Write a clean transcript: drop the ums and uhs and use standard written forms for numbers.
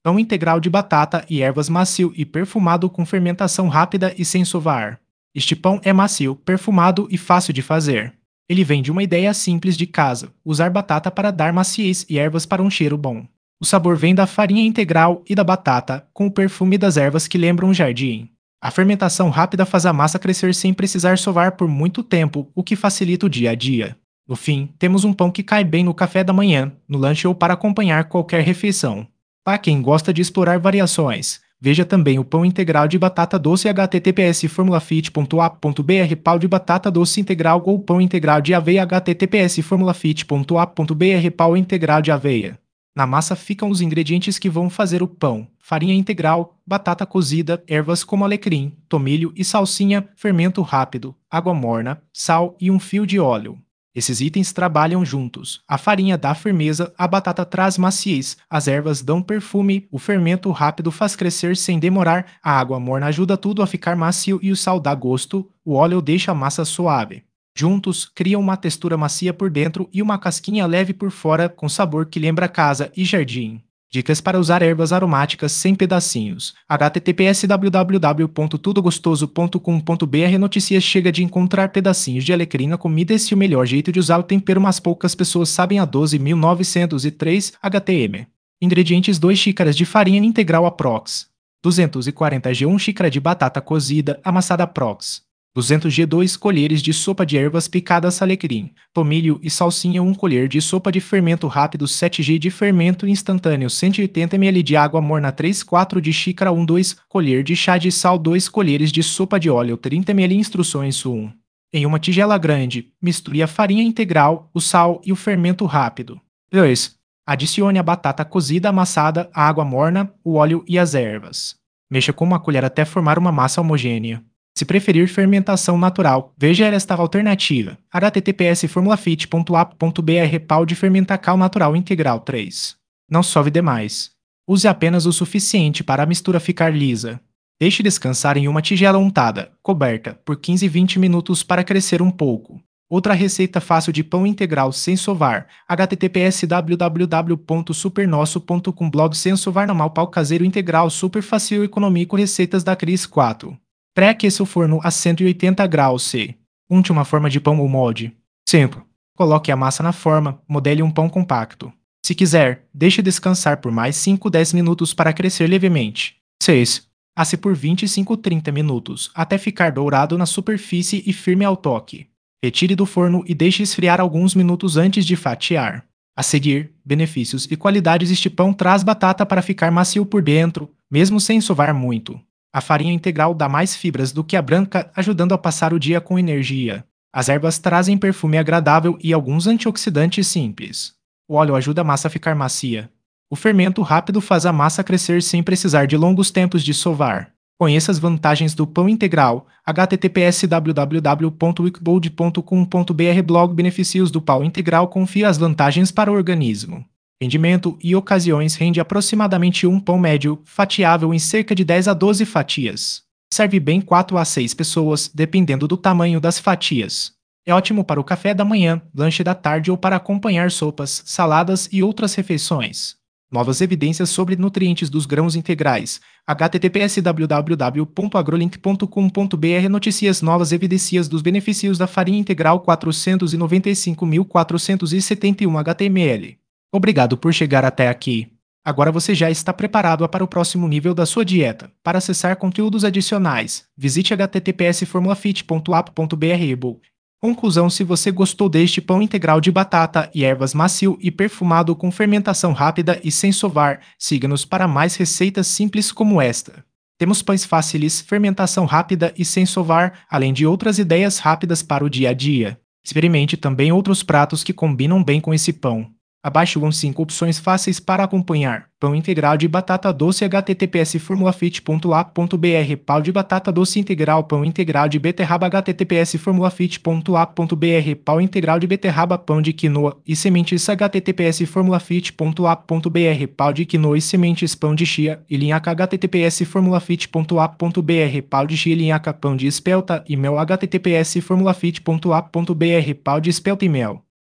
Pão integral de batata e ervas macio e perfumado com fermentação rápida e sem sovar. Este pão é macio, perfumado e fácil de fazer. Ele vem de uma ideia simples de casa: usar batata para dar maciez e ervas para um cheiro bom. O sabor vem da farinha integral e da batata, com o perfume das ervas que lembram um jardim. A fermentação rápida faz a massa crescer sem precisar sovar por muito tempo, o que facilita o dia a dia. No fim, temos um pão que cai bem no café da manhã, no lanche ou para acompanhar qualquer refeição. Para quem gosta de explorar variações, veja também o pão integral de batata doce https formulafit.app.br pau de batata doce integral ou pão integral de aveia https formulafit.app.br pau integral de aveia. Na massa ficam os ingredientes que vão fazer o pão: farinha integral, batata cozida, ervas como alecrim, tomilho e salsinha, fermento rápido, água morna, sal e um fio de óleo. Esses itens trabalham juntos. A farinha dá firmeza, a batata traz maciez, as ervas dão perfume, o fermento rápido faz crescer sem demorar, a água morna ajuda tudo a ficar macio e o sal dá gosto, o óleo deixa a massa suave. Juntos, criam uma textura macia por dentro e uma casquinha leve por fora com sabor que lembra casa e jardim. Dicas para usar ervas aromáticas sem pedacinhos. https www.tudogostoso.com.br Notícias chega de encontrar pedacinhos de alecrim na comida. Esse é o melhor jeito de usar o tempero, mas poucas pessoas sabem. A 12.903 HTM. Ingredientes: 2 xícaras de farinha integral aprox. 240 g 1 xícara de batata cozida amassada aprox. 200 g 2 colheres de sopa de ervas picadas alecrim, tomilho e salsinha. 1 colher de sopa de fermento rápido. 7 g de fermento instantâneo. 180 ml de água morna. 3/4 de xícara. 2 colher de chá de sal. 2 colheres de sopa de óleo. 30 ml. Instruções: 1. Em uma tigela grande, misture a farinha integral, o sal e o fermento rápido. 2. Adicione a batata cozida amassada, a água morna, o óleo e as ervas. Mexa com uma colher até formar uma massa homogênea. Se preferir fermentação natural, veja esta alternativa. https formulafit.app.br pau de fermentacal natural integral 3. Não sove demais. Use apenas o suficiente para a mistura ficar lisa. Deixe descansar em uma tigela untada, coberta, por 15-20 minutos para crescer um pouco. Outra receita fácil de pão integral sem sovar. https www.supernosso.com blog sem sovar normal pau caseiro integral super fácil e econômico. Receitas da Cris 4. Pré-aqueça o forno a 180 graus C. Unte uma forma de pão ou molde. 5. Coloque a massa na forma, modele um pão compacto. Se quiser, deixe descansar por mais 5-10 minutos para crescer levemente. 6. Asse por 25-30 minutos, até ficar dourado na superfície e firme ao toque. Retire do forno e deixe esfriar alguns minutos antes de fatiar. A seguir, benefícios e qualidades: este pão traz batata para ficar macio por dentro, mesmo sem sovar muito. A farinha integral dá mais fibras do que a branca, ajudando a passar o dia com energia. As ervas trazem perfume agradável e alguns antioxidantes simples. O óleo ajuda a massa a ficar macia. O fermento rápido faz a massa crescer sem precisar de longos tempos de sovar. Conheça as vantagens do pão integral. https www.wikibold.com.br blog benefícios do pão integral. Confira as vantagens para o organismo. Rendimento e ocasiões: rende aproximadamente um pão médio, fatiável em cerca de 10 a 12 fatias. Serve bem 4 a 6 pessoas, dependendo do tamanho das fatias. É ótimo para o café da manhã, lanche da tarde ou para acompanhar sopas, saladas e outras refeições. Novas evidências sobre nutrientes dos grãos integrais. https www.agrolink.com.br Notícias: novas evidências dos benefícios da farinha integral. 495.471 HTML. Obrigado por chegar até aqui. Agora você já está preparado para o próximo nível da sua dieta. Para acessar conteúdos adicionais, visite https formulafit.app.br. Conclusão: se você gostou deste pão integral de batata e ervas macio e perfumado com fermentação rápida e sem sovar, siga-nos para mais receitas simples como esta. Temos pães fáceis, fermentação rápida e sem sovar, além de outras ideias rápidas para o dia a dia. Experimente também outros pratos que combinam bem com esse pão. Abaixo vão 5 opções fáceis para acompanhar. Pão integral de batata doce. https formulafit.app.br pau de batata doce integral. Pão integral de beterraba. https formulafit.app.br pau integral de beterraba. Pão de quinoa e sementes. https formulafit.app.br pau de quinoa e sementes. Pão de chia e linhaca. https formulafit.app.br pau de chia e linhaca. Pão de espelta e mel. https formulafit.app.br pau de espelta e mel.